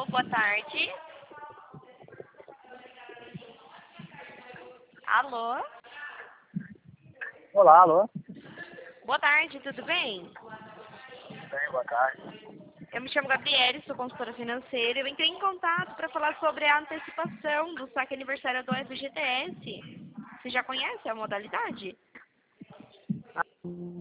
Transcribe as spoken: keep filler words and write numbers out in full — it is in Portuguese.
Alô, boa tarde. Alô? Olá, alô. Boa tarde, tudo bem? Bem, boa tarde. Eu me chamo Gabriele, sou consultora financeira. Eu entrei em contato para falar sobre a antecipação do saque aniversário do F G T S. Você já conhece a modalidade?